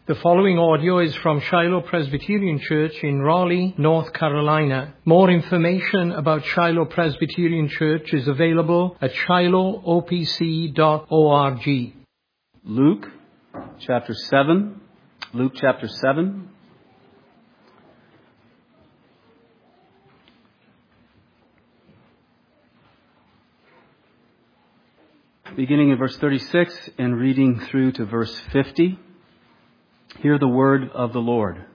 The following audio is from Shiloh Presbyterian Church in Raleigh, North Carolina. More information about Shiloh Presbyterian Church is available at shilohopc.org. Luke chapter 7. Luke chapter 7. Beginning in verse 36 and reading through to verse 50. Hear the word of the Lord.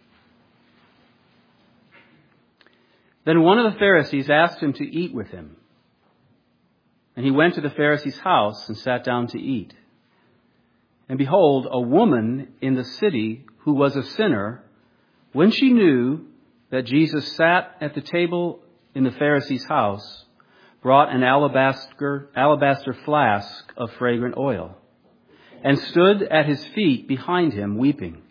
Then one of the Pharisees asked him to eat with him. And he went to the Pharisee's house and sat down to eat. And behold, a woman in the city who was a sinner, when she knew that Jesus sat at the table in the Pharisee's house, brought an alabaster flask of fragrant oil, and stood at his feet behind him, weeping.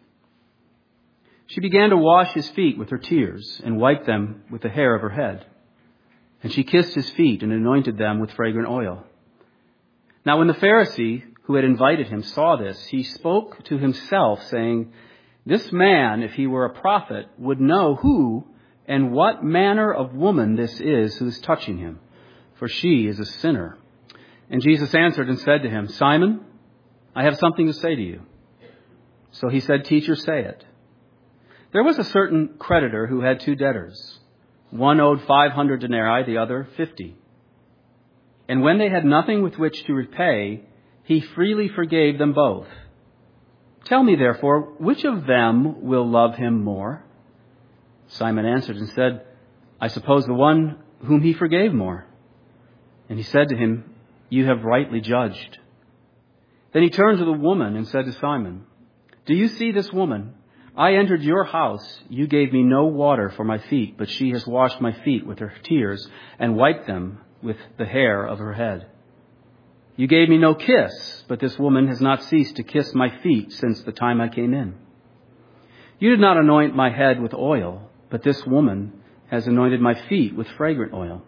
She began to wash his feet with her tears and wiped them with the hair of her head. And she kissed his feet and anointed them with fragrant oil. Now when the Pharisee who had invited him saw this, he spoke to himself, saying, "This man, if he were a prophet, would know who and what manner of woman this is who is touching him, for she is a sinner." And Jesus answered and said to him, "Simon, I have something to say to you." So he said, "Teacher, say it." There was a certain creditor who had two debtors. One owed 500 denarii, the other 50. And when they had nothing with which to repay, he freely forgave them both. "Tell me, therefore, which of them will love him more?" Simon answered and said, "I suppose the one whom he forgave more." And he said to him, "You have rightly judged." Then he turned to the woman and said to Simon, "Do you see this woman? I entered your house. You gave me no water for my feet, but she has washed my feet with her tears and wiped them with the hair of her head. You gave me no kiss, but this woman has not ceased to kiss my feet since the time I came in. You did not anoint my head with oil, but this woman has anointed my feet with fragrant oil.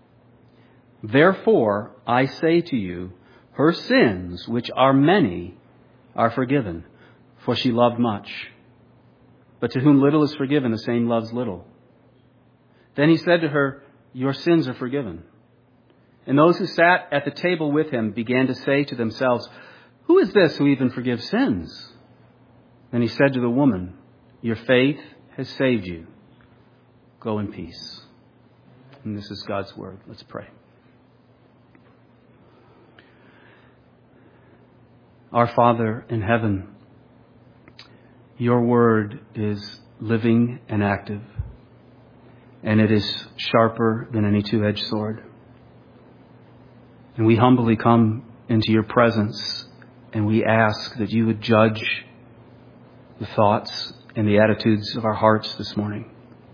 Therefore, I say to you, her sins, which are many, are forgiven, for she loved much. But to whom little is forgiven, the same loves little." Then he said to her, "Your sins are forgiven." And those who sat at the table with him began to say to themselves, "Who is this who even forgives sins?" Then he said to the woman, "Your faith has saved you. Go in peace." And this is God's word. Let's pray. Our Father in heaven, your word is living and active, and it is sharper than any two-edged sword. And we humbly come into your presence, and we ask that you would judge the thoughts and the attitudes of our hearts this morning,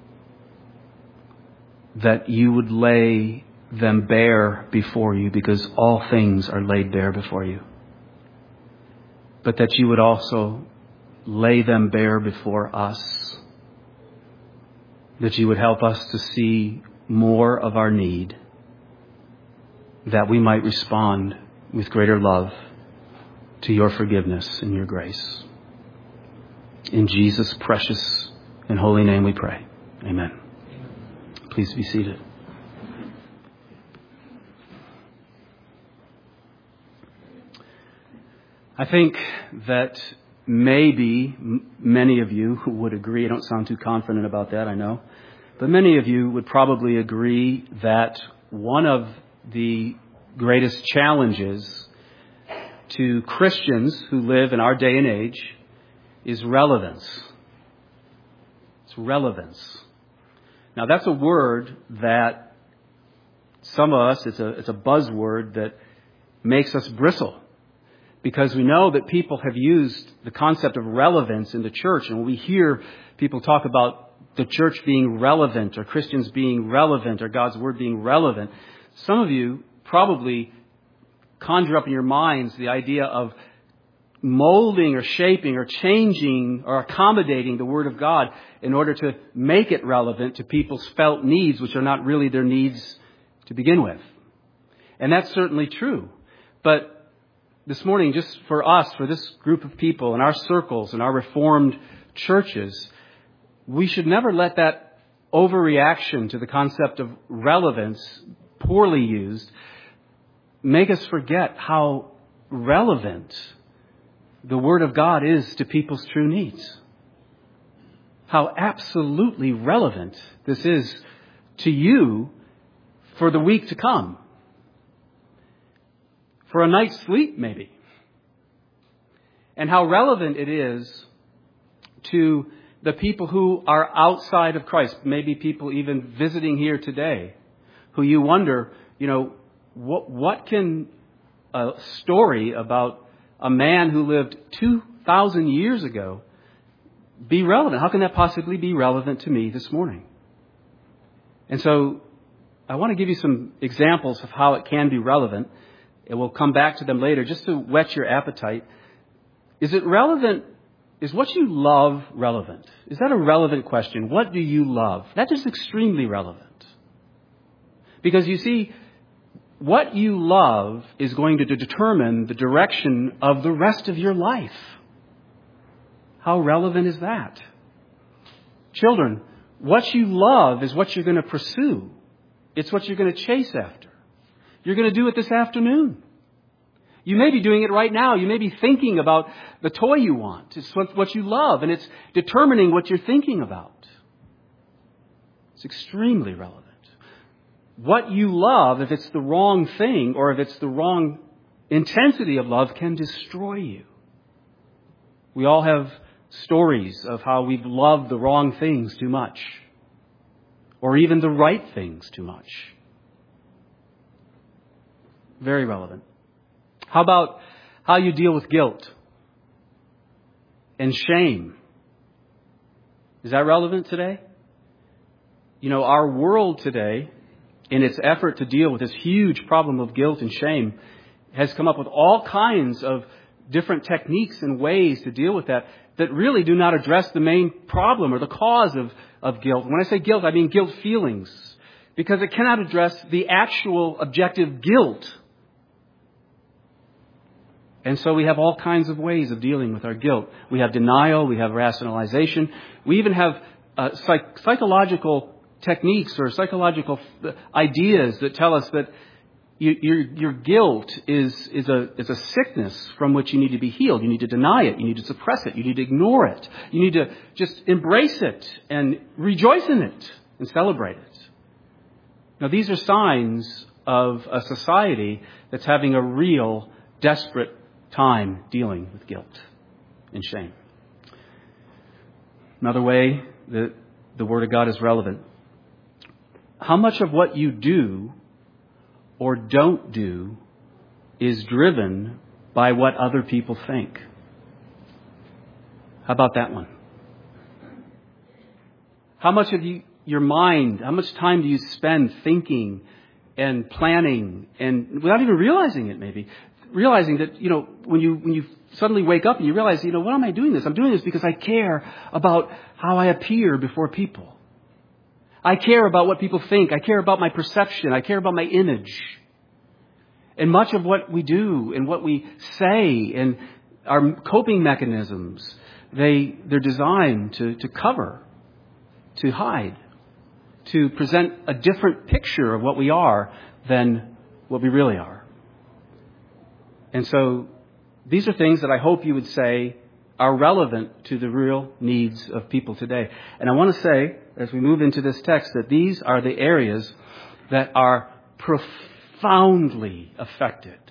that you would lay them bare before you, because all things are laid bare before you. But that you would also lay them bare before us, that you would help us to see more of our need, that we might respond with greater love to your forgiveness and your grace. In Jesus' precious and holy name we pray. Amen. Please be seated. I think that maybe many of you who would agree, I don't sound too confident about that, I know, but many of you would probably agree that one of the greatest challenges to Christians who live in our day and age is relevance. It's relevance. Now that's a word that some of us, it's a buzzword that makes us bristle, because we know that people have used the concept of relevance in the church. And when we hear people talk about the church being relevant, or Christians being relevant, or God's word being relevant, some of you probably conjure up in your minds the idea of molding or shaping or changing or accommodating the word of God in order to make it relevant to people's felt needs, which are not really their needs to begin with. And that's certainly true. But this morning, just for us, for this group of people in our circles, in our Reformed churches, we should never let that overreaction to the concept of relevance, poorly used, make us forget how relevant the Word of God is to people's true needs. How absolutely relevant this is to you for the week to come. For a night's sleep, maybe. And how relevant it is to the people who are outside of Christ. Maybe people even visiting here today, who you wonder, what can a story about a man who lived 2,000 years ago be relevant? How can that possibly be relevant to me this morning? And so I want to give you some examples of how it can be relevant. And we'll come back to them later just to whet your appetite. Is it relevant? Is what you love relevant? Is that a relevant question? What do you love? That is extremely relevant. Because you see, what you love is going to determine the direction of the rest of your life. How relevant is that? Children, what you love is what you're going to pursue. It's what you're going to chase after. You're going to do it this afternoon. You may be doing it right now. You may be thinking about the toy you want. It's what you love, and it's determining what you're thinking about. It's extremely relevant. What you love, if it's the wrong thing or if it's the wrong intensity of love, can destroy you. We all have stories of how we've loved the wrong things too much, or even the right things too much. Very relevant. How about how you deal with guilt and shame? Is that relevant today? Our world today, in its effort to deal with this huge problem of guilt and shame, has come up with all kinds of different techniques and ways to deal with that really do not address the main problem or the cause of guilt. When I say guilt, I mean guilt feelings, because it cannot address the actual objective guilt. And so we have all kinds of ways of dealing with our guilt. We have denial, we have rationalization, we even have psychological techniques or psychological ideas that tell us that your guilt is a sickness from which you need to be healed. You need to deny it. You need to suppress it. You need to ignore it. You need to just embrace it and rejoice in it and celebrate it. Now, these are signs of a society that's having a real, desperate time dealing with guilt and shame. Another way that the Word of God is relevant. How much of what you do or don't do is driven by what other people think? How about that one? How much of your mind, how much time do you spend thinking and planning and without even realizing it maybe? Realizing that, when you suddenly wake up and you realize, what am I doing this? I'm doing this because I care about how I appear before people. I care about what people think. I care about my perception. I care about my image. And much of what we do and what we say and our coping mechanisms, they're designed to cover, to hide, to present a different picture of what we are than what we really are. And so these are things that I hope you would say are relevant to the real needs of people today. And I want to say, as we move into this text, that these are the areas that are profoundly affected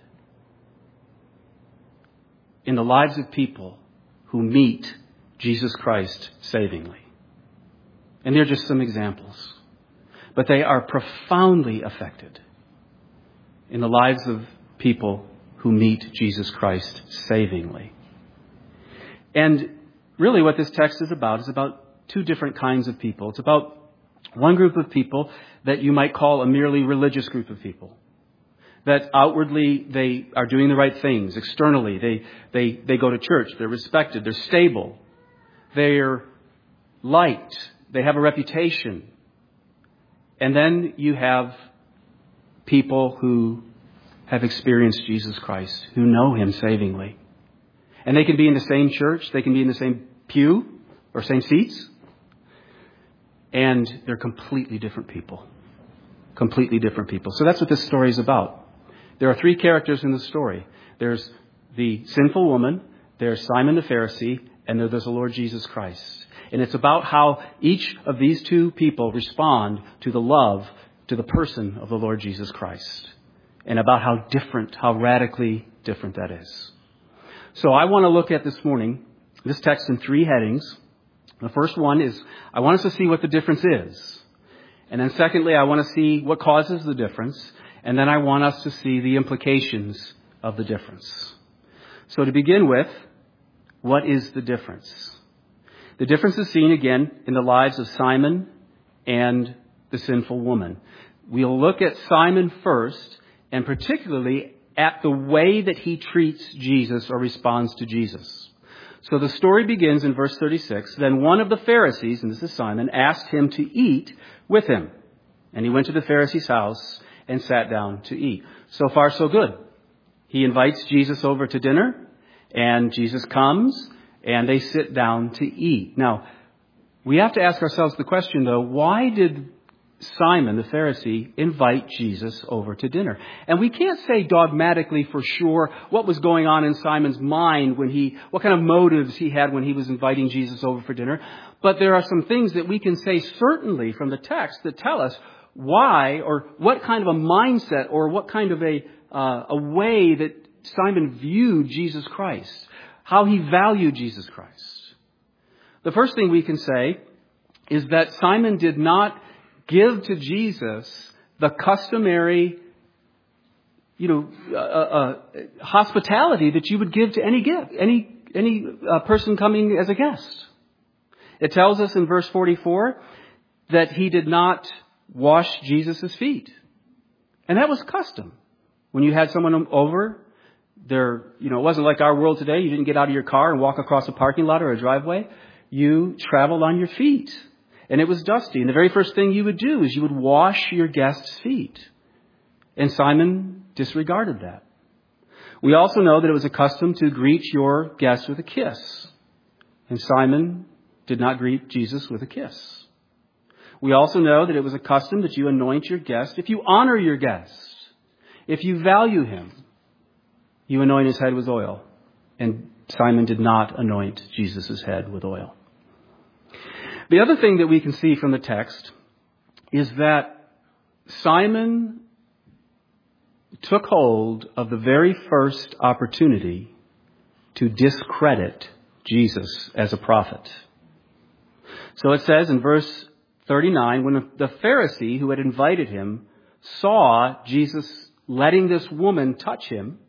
in the lives of people who meet Jesus Christ savingly. And they're just some examples. But they are profoundly affected in the lives of people who meet Jesus Christ savingly. And really what this text is about two different kinds of people. It's about one group of people that you might call a merely religious group of people. That outwardly they are doing the right things. Externally they go to church. They're respected. They're stable. They're liked. They have a reputation. And then you have people who have experienced Jesus Christ, who know Him savingly. And they can be in the same church, they can be in the same pew or same seats, and they're completely different people. Completely different people. So that's what this story is about. There are three characters in the story. There's the sinful woman, there's Simon the Pharisee, and there's the Lord Jesus Christ. And it's about how each of these two people respond to the love, to the person of the Lord Jesus Christ. And about how different, how radically different that is. So I want to look at this morning, this text in three headings. The first one is, I want us to see what the difference is. And then secondly, I want to see what causes the difference. And then I want us to see the implications of the difference. So to begin with, what is the difference? The difference is seen again in the lives of Simon and the sinful woman. We'll look at Simon first, and particularly at the way that he treats Jesus or responds to Jesus. So the story begins in verse 36. Then one of the Pharisees, and this is Simon, asked him to eat with him. And he went to the Pharisee's house and sat down to eat. So far, so good. He invites Jesus over to dinner, and Jesus comes, and they sit down to eat. Now, we have to ask ourselves the question, though, why did Simon, the Pharisee, invite Jesus over to dinner? And we can't say dogmatically for sure what was going on in Simon's mind what kind of motives he had when he was inviting Jesus over for dinner. But there are some things that we can say certainly from the text that tell us why, or what kind of a mindset, or what kind of a way that Simon viewed Jesus Christ, how he valued Jesus Christ. The first thing we can say is that Simon did not give to Jesus the customary, hospitality that you would give to any gift, any person coming as a guest. It tells us in verse 44 that he did not wash Jesus' feet. And that was custom. When you had someone over, it wasn't like our world today. You didn't get out of your car and walk across a parking lot or a driveway. You traveled on your feet. And it was dusty. And the very first thing you would do is you would wash your guest's feet. And Simon disregarded that. We also know that it was a custom to greet your guest with a kiss. And Simon did not greet Jesus with a kiss. We also know that it was a custom that you anoint your guest. If you honor your guest, if you value him, you anoint his head with oil. And Simon did not anoint Jesus' head with oil. The other thing that we can see from the text is that Simon took hold of the very first opportunity to discredit Jesus as a prophet. So it says in verse 39, when the Pharisee who had invited him saw Jesus letting this woman touch him,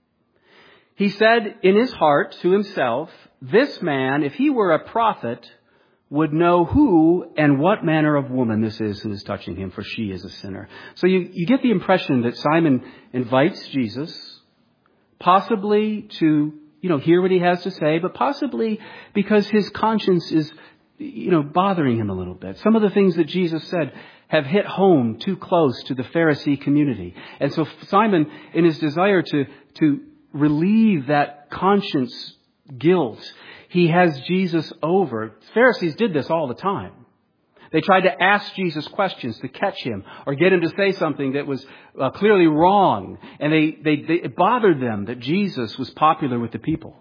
he said in his heart to himself, this man, if he were a prophet, would know who and what manner of woman this is who is touching him, for she is a sinner. So you get the impression that Simon invites Jesus, possibly to, hear what he has to say, but possibly because his conscience is, bothering him a little bit. Some of the things that Jesus said have hit home too close to the Pharisee community. And so Simon, in his desire to relieve that conscience guilt, he has Jesus over. Pharisees did this all the time. They tried to ask Jesus questions to catch him or get him to say something that was clearly wrong. And it bothered them that Jesus was popular with the people.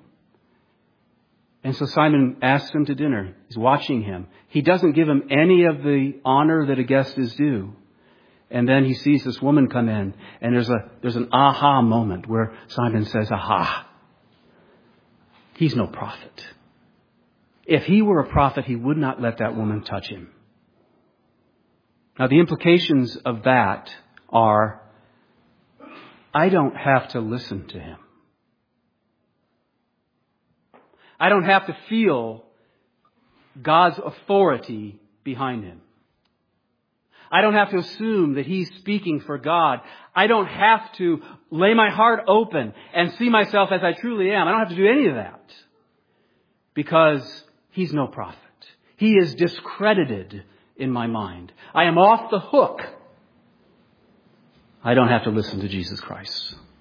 And so Simon asks him to dinner. He's watching him. He doesn't give him any of the honor that a guest is due. And then he sees this woman come in, and there's an aha moment where Simon says, aha, he's no prophet. If he were a prophet, he would not let that woman touch him. Now, the implications of that are, I don't have to listen to him. I don't have to feel God's authority behind him. I don't have to assume that he's speaking for God. I don't have to lay my heart open and see myself as I truly am. I don't have to do any of that because he's no prophet. He is discredited in my mind. I am off the hook. I don't have to listen to Jesus Christ.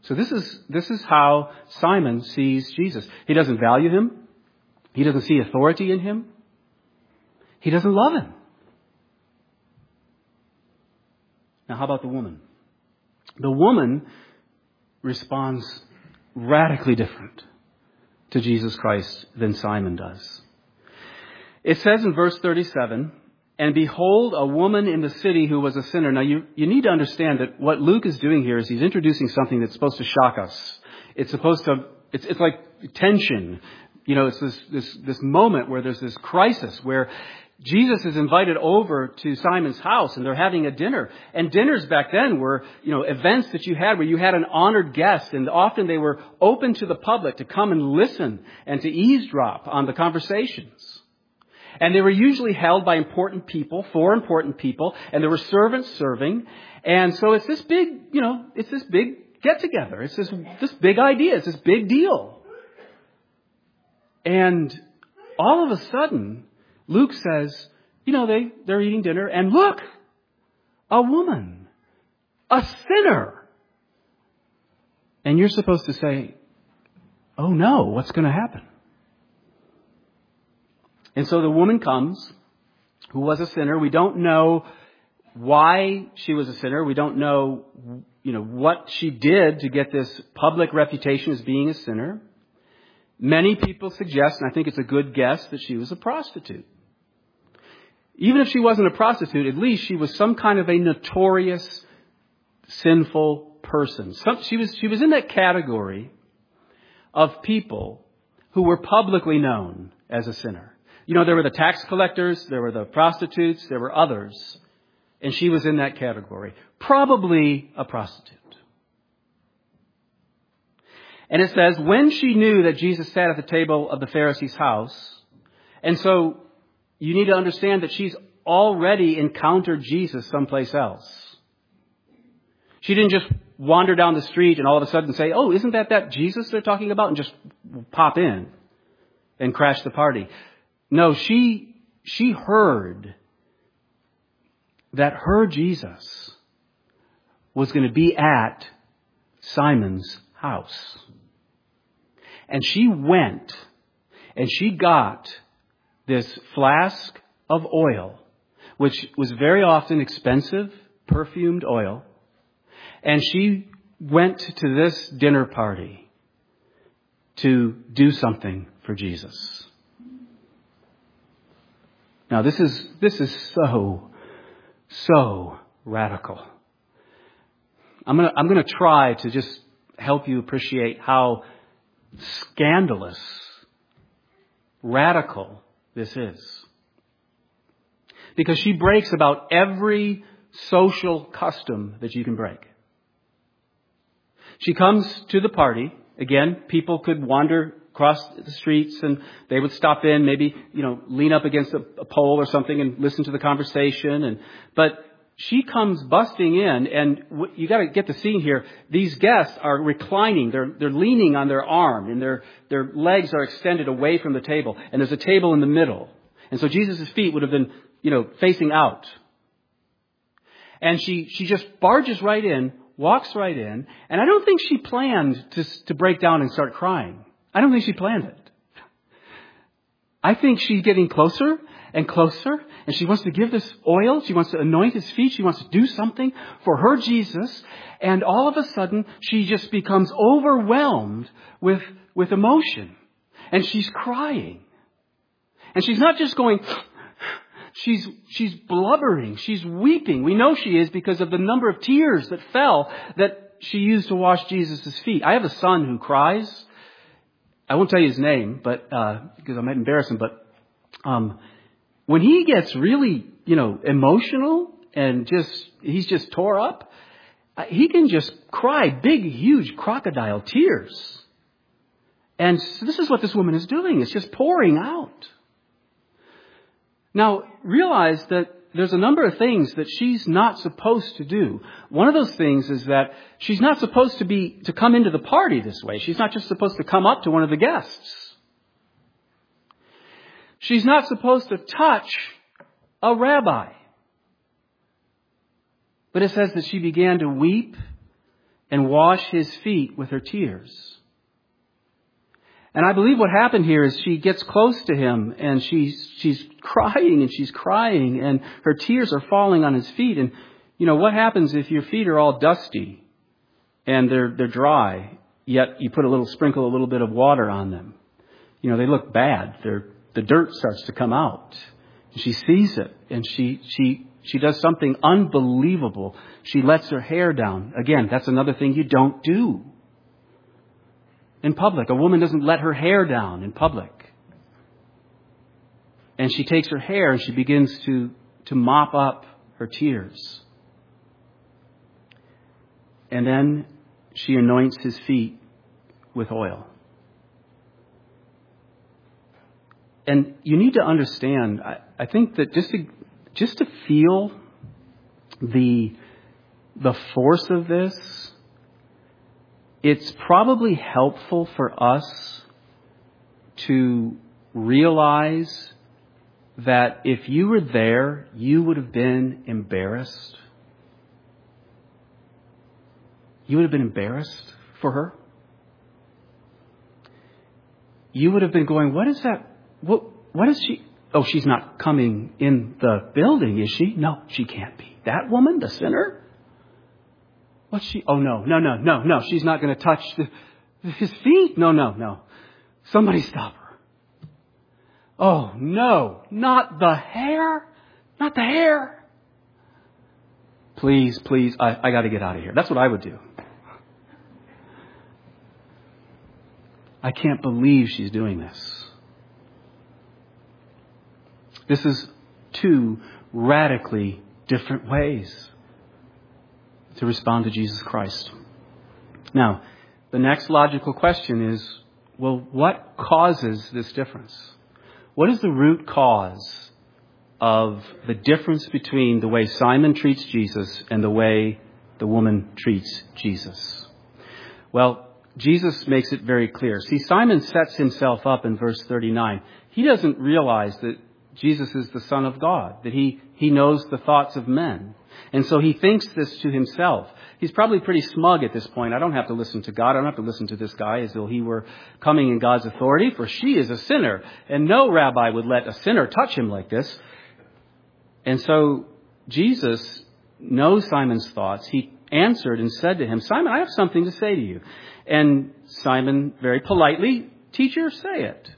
So this is how Simon sees Jesus. He doesn't value him. He doesn't see authority in him. He doesn't love him. Now, how about the woman? The woman responds radically different to Jesus Christ than Simon does. It says in verse 37, "And behold, a woman in the city who was a sinner." Now, you need to understand that what Luke is doing here is he's introducing something that's supposed to shock us. It's like tension. You know, it's this moment where there's this crisis where Jesus is invited over to Simon's house and they're having a dinner. And dinners back then were, events that you had where you had an honored guest, and often they were open to the public to come and listen and to eavesdrop on the conversations. And they were usually held by important people, for important people, and there were servants serving. And so it's this big, it's this big get together. It's this big idea. It's this big deal. And all of a sudden, Luke says, they're eating dinner, and look, a woman, a sinner. And you're supposed to say, oh no, what's going to happen? And so the woman comes, who was a sinner. We don't know why she was a sinner. We don't know, what she did to get this public reputation as being a sinner. Many people suggest, and I think it's a good guess, that she was a prostitute. Even if she wasn't a prostitute, at least she was some kind of a notorious, sinful person. She was in that category of people who were publicly known as a sinner. There were the tax collectors, there were the prostitutes, there were others, and she was in that category. Probably a prostitute. And it says, when she knew that Jesus sat at the table of the Pharisee's house, and so you need to understand that she's already encountered Jesus someplace else. She didn't just wander down the street and all of a sudden say, oh, isn't that Jesus they're talking about? And just pop in and crash the party. No, she heard that her Jesus was going to be at Simon's house. And she went and she got this flask of oil, which was very often expensive, perfumed oil. And she went to this dinner party to do something for Jesus. Now this is so radical. I'm gonna try to just help you appreciate how scandalous, radical this is. Because she breaks about every social custom that you can break. She comes to the party. Again, people could wander across the streets and they would stop in, maybe, lean up against a pole or something and listen to the conversation. But she comes busting in, and you got to get the scene here. These guests are reclining. They're leaning on their arm, and their legs are extended away from the table. And there's a table in the middle. And so Jesus' feet would have been, facing out. And she just barges right in, walks right in. And I don't think she planned to break down and start crying. I don't think she planned it. I think she's getting closer and closer, and she wants to give this oil. She wants to anoint his feet. She wants to do something for her Jesus. And all of a sudden, she just becomes overwhelmed with emotion. And she's crying. And she's not just going, she's blubbering. She's weeping. We know she is because of the number of tears that fell that she used to wash Jesus' feet. I have a son who cries. I won't tell you his name, but because I might embarrass him, but when he gets really, emotional and he's just tore up, he can just cry big, huge crocodile tears. And so this is what this woman is doing. It's just pouring out. Now, realize that there's a number of things that she's not supposed to do. One of those things is that she's not supposed to come into the party this way. She's not just supposed to come up to one of the guests. She's not supposed to touch a rabbi. But it says that she began to weep and wash his feet with her tears. And I believe what happened here is she gets close to him and she's crying and her tears are falling on his feet. And you know, what happens if your feet are all dusty and they're dry, yet you sprinkle a little bit of water on them? You know, they look bad. The dirt starts to come out. And she sees it and she does something unbelievable. She lets her hair down. Again, that's another thing you don't do in public. A woman doesn't let her hair down in public. And she takes her hair and she begins to mop up her tears. And then she anoints his feet with oil. And you need to understand, I think that just to feel the force of this, it's probably helpful for us to realize that if you were there, you would have been embarrassed. You would have been embarrassed for her. You would have been going, what is that? What is she? Oh, she's not coming in the building, is she? No, she can't be. That woman, the sinner? What's she? Oh, no. She's not going to touch his feet. No. Somebody stop her. Oh, no, not the hair. Not the hair. Please, I got to get out of here. That's what I would do. I can't believe she's doing this. This is two radically different ways to respond to Jesus Christ. Now, the next logical question is, well, what causes this difference? What is the root cause of the difference between the way Simon treats Jesus and the way the woman treats Jesus? Well, Jesus makes it very clear. See, Simon sets himself up in verse 39. He doesn't realize that Jesus is the Son of God, that he knows the thoughts of men. And so he thinks this to himself. He's probably pretty smug at this point. I don't have to listen to God. I don't have to listen to this guy as though he were coming in God's authority, for she is a sinner. And no rabbi would let a sinner touch him like this. And so Jesus knows Simon's thoughts. He answered and said to him, Simon, I have something to say to you. And Simon very politely, teacher, say it.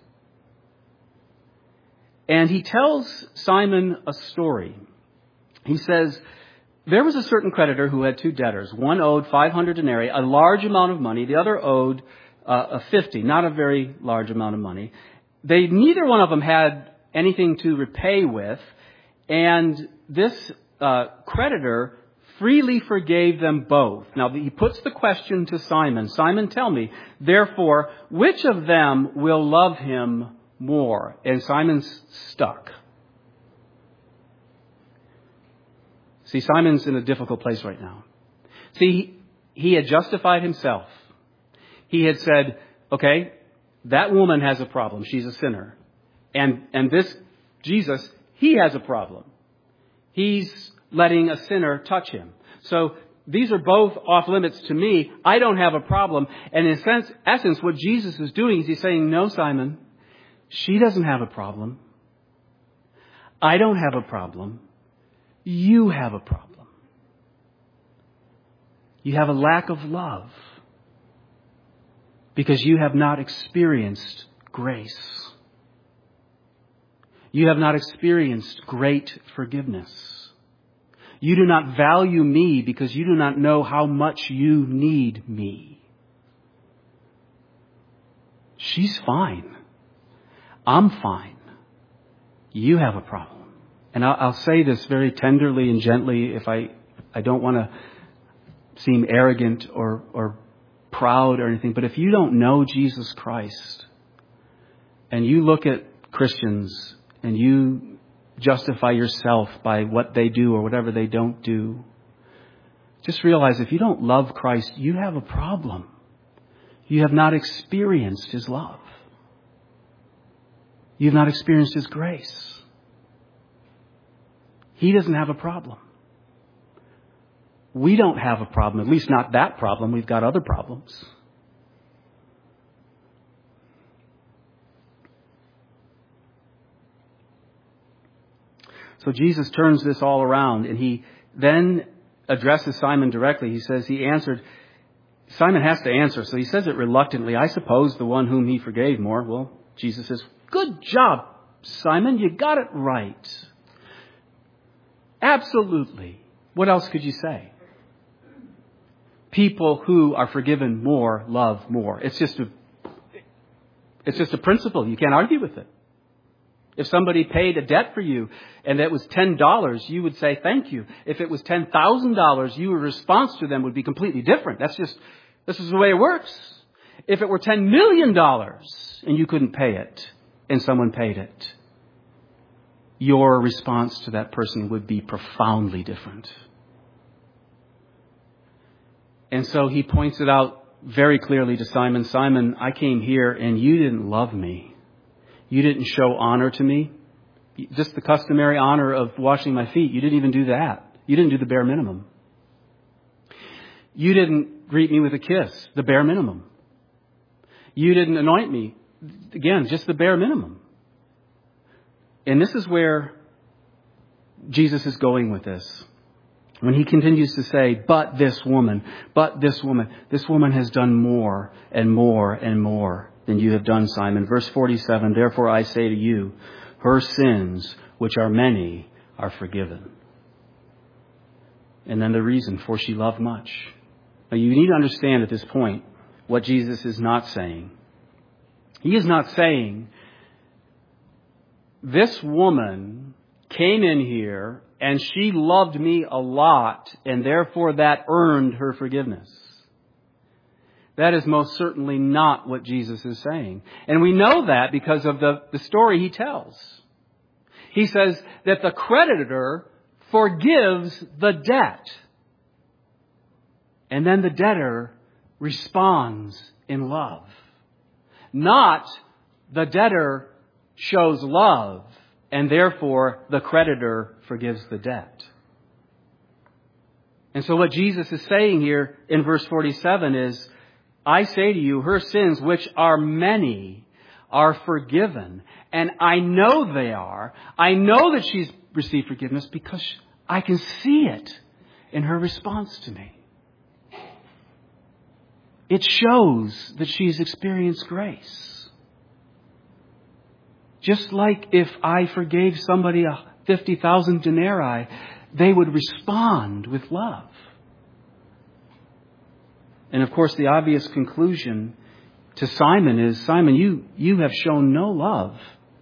And he tells Simon a story. He says, there was a certain creditor who had two debtors. One owed 500 denarii, a large amount of money. The other owed 50, not a very large amount of money. Neither one of them had anything to repay with. And this creditor freely forgave them both. Now, he puts the question to Simon. Simon, tell me, therefore, which of them will love him more? And Simon's stuck. See, Simon's in a difficult place right now. See, he had justified himself. He had said, okay, that woman has a problem. She's a sinner. And this Jesus, he has a problem. He's letting a sinner touch him. So these are both off limits to me. I don't have a problem. And in essence, what Jesus is doing is he's saying, no, Simon, she doesn't have a problem. I don't have a problem. You have a problem. You have a lack of love because you have not experienced grace. You have not experienced great forgiveness. You do not value me because you do not know how much you need me. She's fine. I'm fine. You have a problem. And I'll say this very tenderly and gently if I don't want to seem arrogant or proud or anything. But if you don't know Jesus Christ and you look at Christians and you justify yourself by what they do or whatever they don't do, just realize if you don't love Christ, you have a problem. You have not experienced His love. You have not experienced His grace. He doesn't have a problem. we don't have a problem, at least not that problem. We've got other problems. So Jesus turns this all around, and he then addresses Simon directly. He says he answered. Simon has to answer, so he says it reluctantly. I suppose the one whom he forgave more. Well, Jesus says, good job, Simon. You got it right. Absolutely. What else could you say? People who are forgiven more love more. It's just a principle. You can't argue with it. If somebody paid a debt for you and that was $10, you would say thank you. If it was $10,000, your response to them would be completely different. This is the way it works. If it were $10 million and you couldn't pay it and someone paid it, your response to that person would be profoundly different. And so he points it out very clearly to Simon. Simon, I came here and you didn't love me. You didn't show honor to me. Just the customary honor of washing my feet. You didn't even do that. You didn't do the bare minimum. You didn't greet me with a kiss. The bare minimum. You didn't anoint me. Again, just the bare minimum. And this is where Jesus is going with this. When he continues to say, but this woman has done more and more and more than you have done, Simon. Verse 47, therefore I say to you, her sins, which are many, are forgiven. And then the reason, for she loved much. Now you need to understand at this point what Jesus is not saying. He is not saying, this woman came in here and she loved me a lot and therefore that earned her forgiveness. That is most certainly not what Jesus is saying. And we know that because of the story he tells. He says that the creditor forgives the debt. And then the debtor responds in love. Not the debtor shows love and therefore the creditor forgives the debt. And so what Jesus is saying here in verse 47 is, I say to you, her sins, which are many, are forgiven. And I know they are. I know that she's received forgiveness because I can see it in her response to me. It shows that she's experienced grace. Just like if I forgave somebody 50,000 denarii, they would respond with love. And of course, the obvious conclusion to Simon is, Simon, you have shown no love.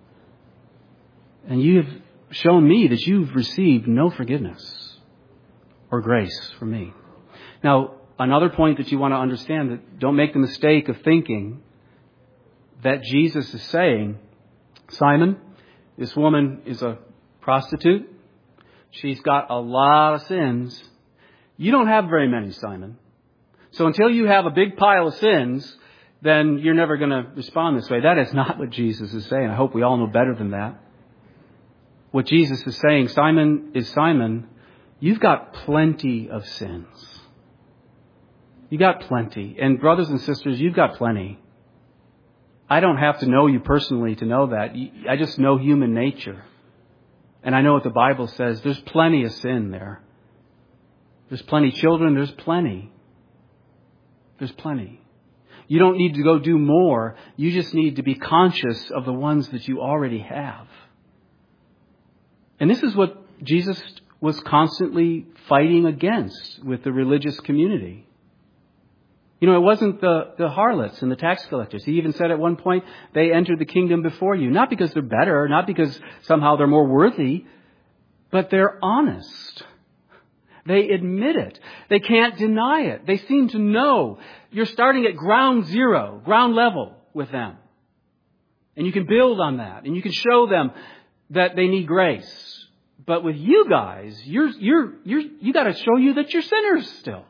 And you have shown me that you've received no forgiveness or grace from me. Now, another point that you want to understand, that don't make the mistake of thinking that Jesus is saying, Simon, this woman is a prostitute. She's got a lot of sins. You don't have very many, Simon. So until you have a big pile of sins, then you're never going to respond this way. That is not what Jesus is saying. I hope we all know better than that. What Jesus is saying, Simon, you've got plenty of sins. You got plenty. And brothers and sisters, you've got plenty. I don't have to know you personally to know that. I just know human nature. And I know what the Bible says. There's plenty of sin there. There's plenty children. There's plenty. There's plenty. You don't need to go do more. You just need to be conscious of the ones that you already have. And this is what Jesus was constantly fighting against with the religious community. You know, it wasn't the harlots and the tax collectors. He even said at one point, they entered the kingdom before you. Not because they're better, not because somehow they're more worthy, but they're honest. They admit it. They can't deny it. They seem to know. You're starting at ground zero, ground level with them. And you can build on that. And you can show them that they need grace. But with you guys, you got to show you that you're sinners still.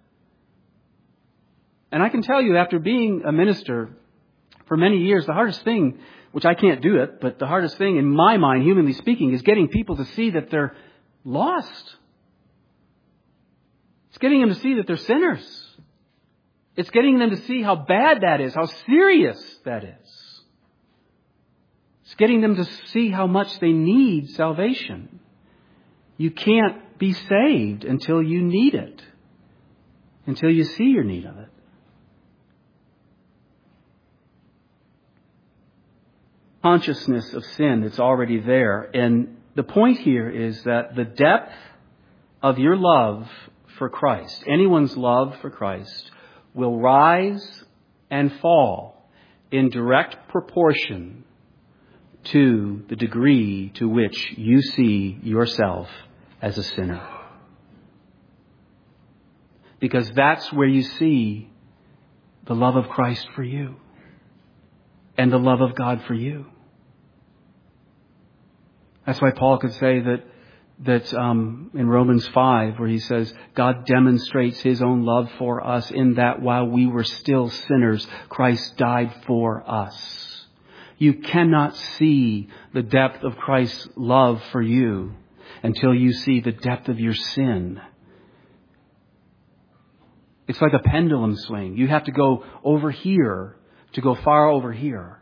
And I can tell you, after being a minister for many years, the hardest thing, which I can't do it, but the hardest thing in my mind, humanly speaking, is getting people to see that they're lost. It's getting them to see that they're sinners. It's getting them to see how bad that is, how serious that is. It's getting them to see how much they need salvation. You can't be saved until you need it, until you see your need of it. Consciousness of sin that's already there. And the point here is that the depth of your love for Christ, anyone's love for Christ, will rise and fall in direct proportion to the degree to which you see yourself as a sinner. Because that's where you see the love of Christ for you and the love of God for you. That's why Paul could say that in Romans 5, where he says, God demonstrates His own love for us in that while we were still sinners, Christ died for us. You cannot see the depth of Christ's love for you until you see the depth of your sin. It's like a pendulum swing. You have to go over here to go far over here.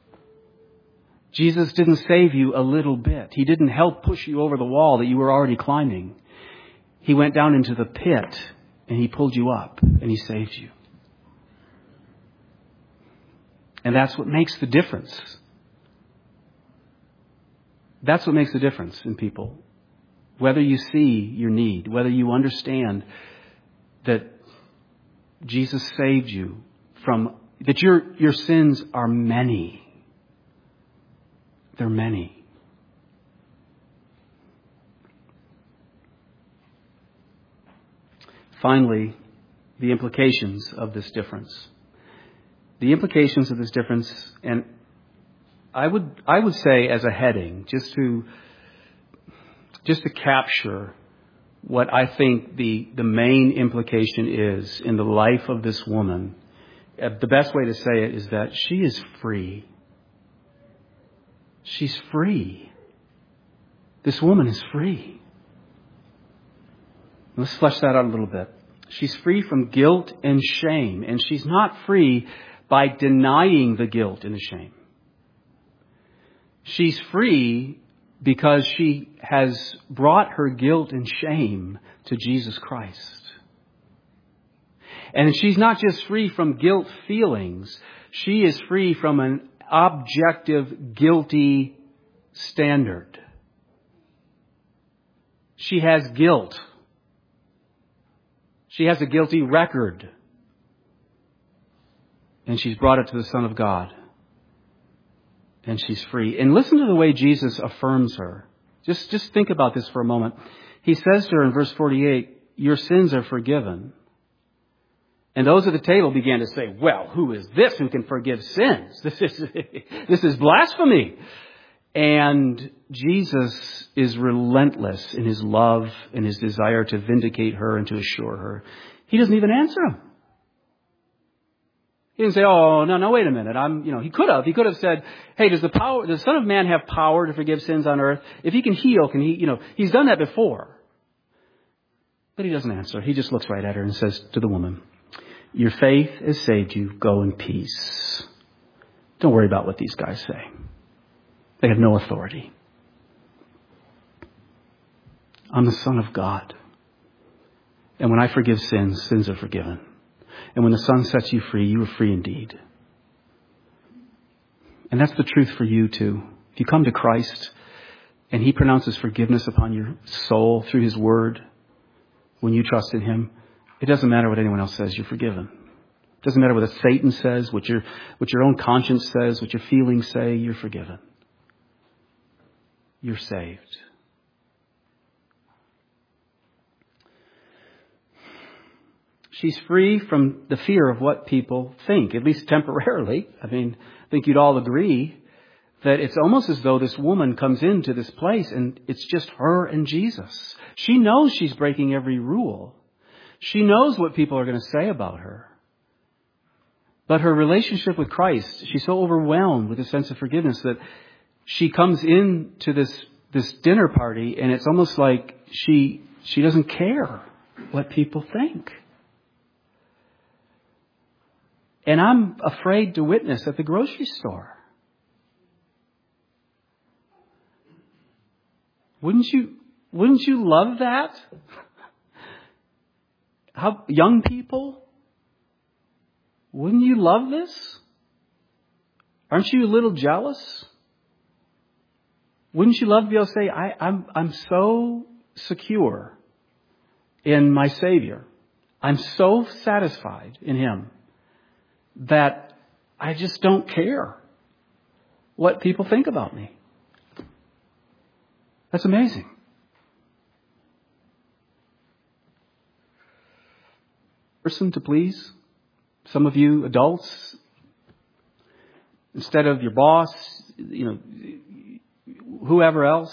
Jesus didn't save you a little bit. He didn't help push you over the wall that you were already climbing. He went down into the pit and He pulled you up and He saved you. And that's what makes the difference. That's what makes the difference in people. Whether you see your need, whether you understand that Jesus saved you from, that your sins are many. They're many. Finally, the implications of this difference. The implications of this difference, and I would say as a heading, just to capture what I think the main implication is in the life of this woman. The best way to say it is that she is free. She's free. This woman is free. Let's flesh that out a little bit. She's free from guilt and shame, and she's not free by denying the guilt and the shame. She's free because she has brought her guilt and shame to Jesus Christ. And she's not just free from guilt feelings. She is free from an objective guilty standard. She has guilt. She has a guilty record. And she's brought it to the Son of God. And she's free. And listen to the way Jesus affirms her. Just think about this for a moment. He says to her in verse 48, your sins are forgiven. And those at the table began to say, well, who is this who can forgive sins? This is blasphemy. And Jesus is relentless in His love and His desire to vindicate her and to assure her. He doesn't even answer him. He didn't say, oh, no, wait a minute. He could have said, hey, does the Son of Man have power to forgive sins on earth? If He can heal, can He, He's done that before. But He doesn't answer. He just looks right at her and says to the woman, your faith has saved you. Go in peace. Don't worry about what these guys say. They have no authority. I'm the Son of God. And when I forgive sins, sins are forgiven. And when the Son sets you free, you are free indeed. And that's the truth for you too. If you come to Christ and He pronounces forgiveness upon your soul through His Word, when you trust in Him, it doesn't matter what anyone else says, you're forgiven. It doesn't matter what Satan says, what your own conscience says, what your feelings say, you're forgiven. You're saved. She's free from the fear of what people think, at least temporarily. I think you'd all agree that it's almost as though this woman comes into this place and it's just her and Jesus. She knows she's breaking every rule. She knows what people are going to say about her. But her relationship with Christ, she's so overwhelmed with a sense of forgiveness that she comes into this dinner party and it's almost like she doesn't care. what people think. And I'm afraid to witness at the grocery store. Wouldn't you love that? How young people? Wouldn't you love this? Aren't you a little jealous? Wouldn't you love to be able to say, I'm so secure in my Savior. I'm so satisfied in Him that I just don't care what people think about me. That's amazing. Person to please. Some of you adults, instead of your boss, whoever else,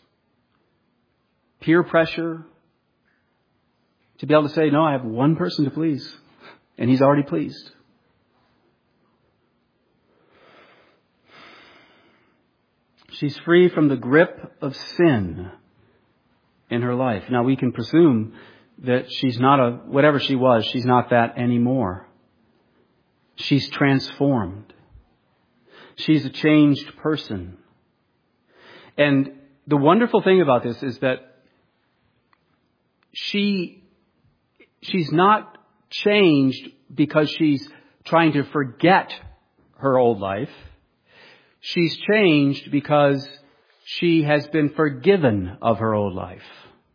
peer pressure, to be able to say, no, I have one person to please, and He's already pleased. She's free from the grip of sin in her life. Now, we can presume that she's not whatever she was, she's not that anymore. She's transformed. She's a changed person. And the wonderful thing about this is that she's not changed because she's trying to forget her old life. She's changed because she has been forgiven of her old life.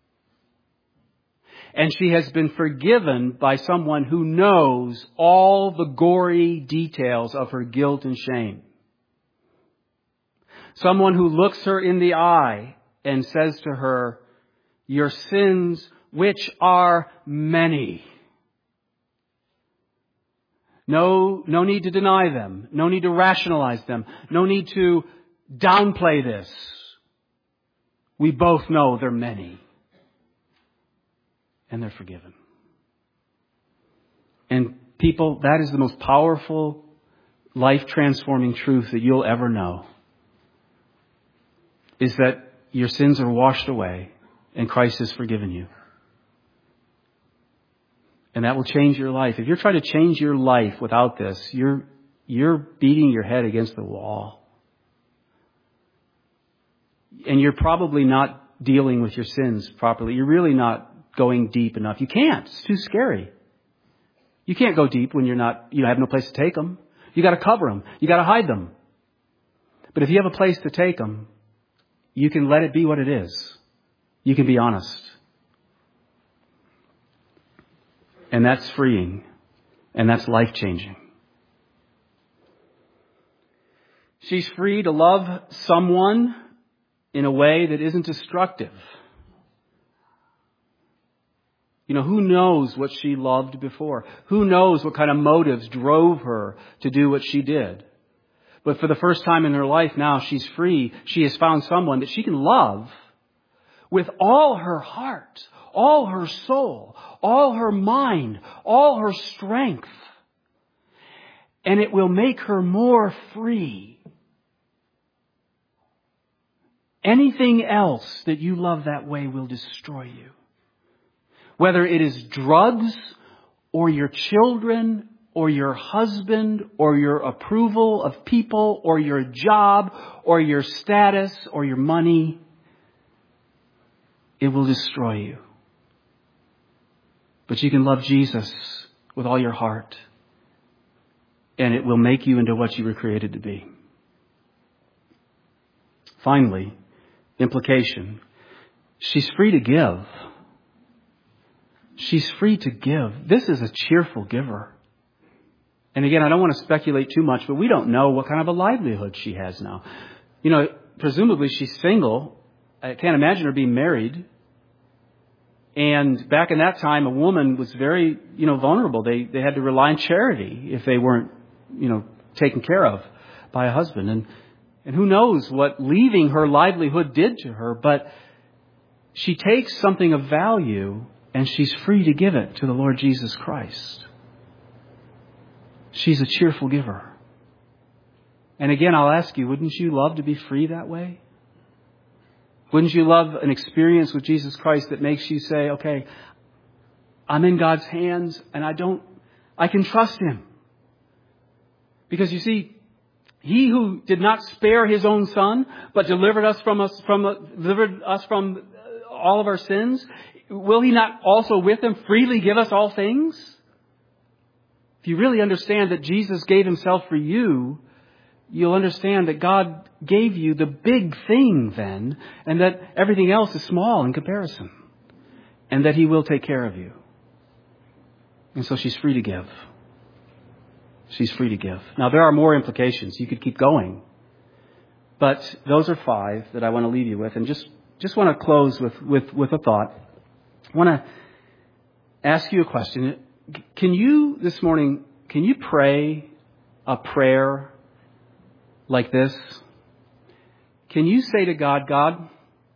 And she has been forgiven by someone who knows all the gory details of her guilt and shame. Someone who looks her in the eye and says to her, your sins, which are many. No need to deny them. No need to rationalize them. No need to downplay this. We both know they're many. And they're forgiven. And people, that is the most powerful, life-transforming truth that you'll ever know. Is that your sins are washed away and Christ has forgiven you. And that will change your life. If you're trying to change your life without this, you're beating your head against the wall. And you're probably not dealing with your sins properly. You're really not going deep enough. You can't. It's too scary. You can't go deep when you have no place to take them. You got to cover them. You got to hide them. But if you have a place to take them, you can let it be what it is. You can be honest. And that's freeing. And that's life-changing. She's free to love someone in a way that isn't destructive. Who knows what she loved before? Who knows what kind of motives drove her to do what she did? But for the first time in her life now, she's free. She has found someone that she can love with all her heart, all her soul, all her mind, all her strength. And it will make her more free. Anything else that you love that way will destroy you. Whether it is drugs or your children or your husband or your approval of people or your job or your status or your money, it will destroy you. But you can love Jesus with all your heart, and it will make you into what you were created to be. Finally, implication. She's free to give. She's free to give. This is a cheerful giver. And again, I don't want to speculate too much, but we don't know what kind of a livelihood she has now. Presumably she's single. I can't imagine her being married. And back in that time, a woman was very, vulnerable. They had to rely on charity if they weren't, taken care of by a husband. And who knows what leaving her livelihood did to her, but she takes something of value and she's free to give it to the Lord Jesus Christ. She's a cheerful giver. And again, I'll ask you, wouldn't you love to be free that way? Wouldn't you love an experience with Jesus Christ that makes you say, okay, I'm in God's hands and I can trust Him. Because you see, He who did not spare His own Son, but delivered us from all of our sins, will He not also with Him freely give us all things? If you really understand that Jesus gave Himself for you, you'll understand that God gave you the big thing then, and that everything else is small in comparison, and that He will take care of you. And so she's free to give. She's free to give. Now, there are more implications. You could keep going. But those are 5 that I want to leave you with. And just want to close with a thought. I want to ask you a question. Can you, this morning, can you pray a prayer like this? Can you say to God, God,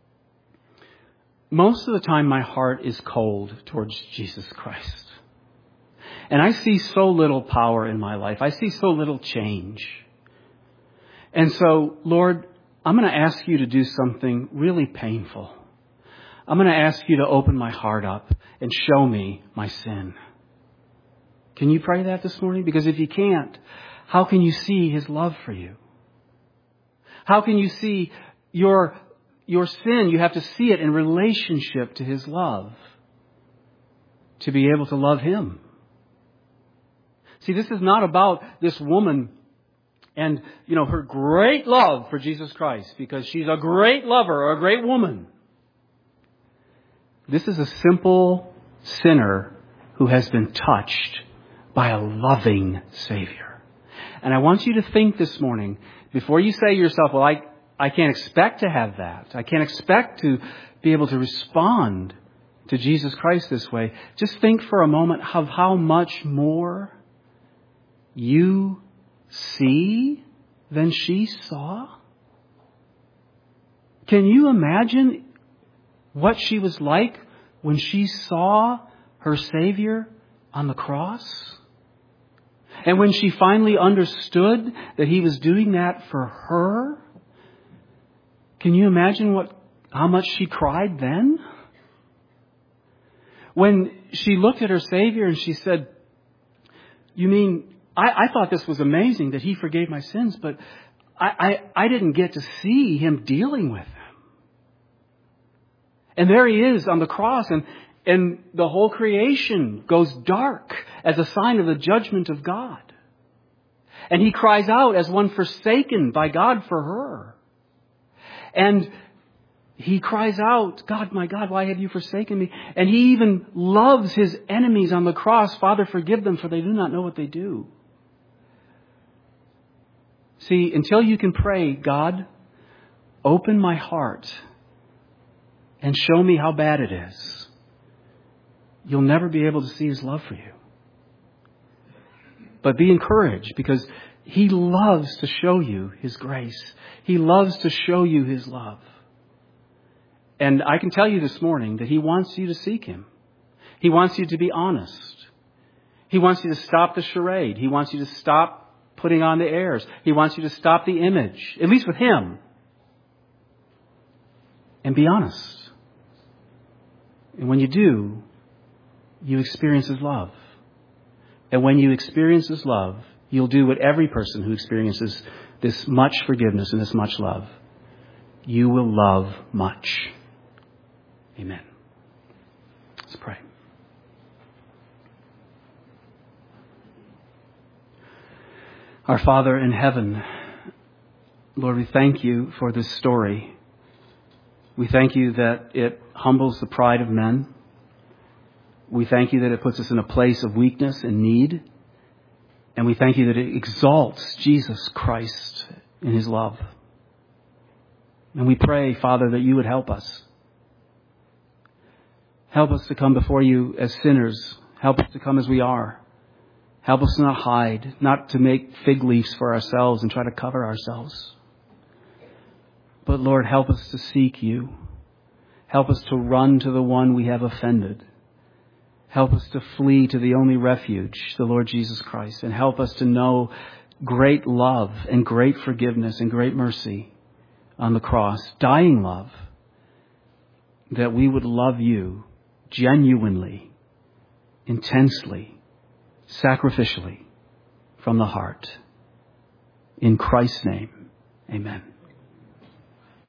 most of the time my heart is cold towards Jesus Christ. And I see so little power in my life. I see so little change. And so, Lord, I'm going to ask you to do something really painful. I'm going to ask you to open my heart up and show me my sin. Can you pray that this morning? Because if you can't, how can you see His love for you? How can you see your sin? You have to see it in relationship to His love to be able to love Him. See, this is not about this woman and, her great love for Jesus Christ because she's a great lover or a great woman. This is a simple sinner who has been touched by a loving Savior. And I want you to think this morning, before you say to yourself, well, I can't expect to have that. I can't expect to be able to respond to Jesus Christ this way. Just think for a moment of how much more you see than she saw. Can you imagine what she was like when she saw her Savior on the cross? And when she finally understood that He was doing that for her? Can you imagine how much she cried then? When she looked at her Savior and she said, you mean, I thought this was amazing that He forgave my sins, but I didn't get to see Him dealing with them. And there He is on the cross, and the whole creation goes dark as a sign of the judgment of God. And He cries out as one forsaken by God for her. And He cries out, God, my God, why have you forsaken me? And He even loves His enemies on the cross. Father, forgive them, for they do not know what they do. See, until you can pray, God, open my heart and show me how bad it is, you'll never be able to see His love for you. But be encouraged, because He loves to show you His grace. He loves to show you His love. And I can tell you this morning that He wants you to seek Him. He wants you to be honest. He wants you to stop the charade. He wants you to stop putting on the airs. He wants you to stop the image, at least with Him, and be honest. And when you do, you experience His love. And when you experience His love, you'll do what every person who experiences this much forgiveness and this much love, you will love much. Amen. Let's pray. Our Father in heaven, Lord, we thank you for this story. We thank you that it humbles the pride of men. We thank you that it puts us in a place of weakness and need. And we thank you that it exalts Jesus Christ in His love. And we pray, Father, that you would help us. Help us to come before you as sinners. Help us to come as we are. Help us to not hide, not to make fig leaves for ourselves and try to cover ourselves. But Lord, help us to seek you. Help us to run to the one we have offended. Help us to flee to the only refuge, the Lord Jesus Christ. And help us to know great love and great forgiveness and great mercy on the cross, dying love, that we would love you genuinely intensely, sacrificially, from the heart. In Christ's name, amen.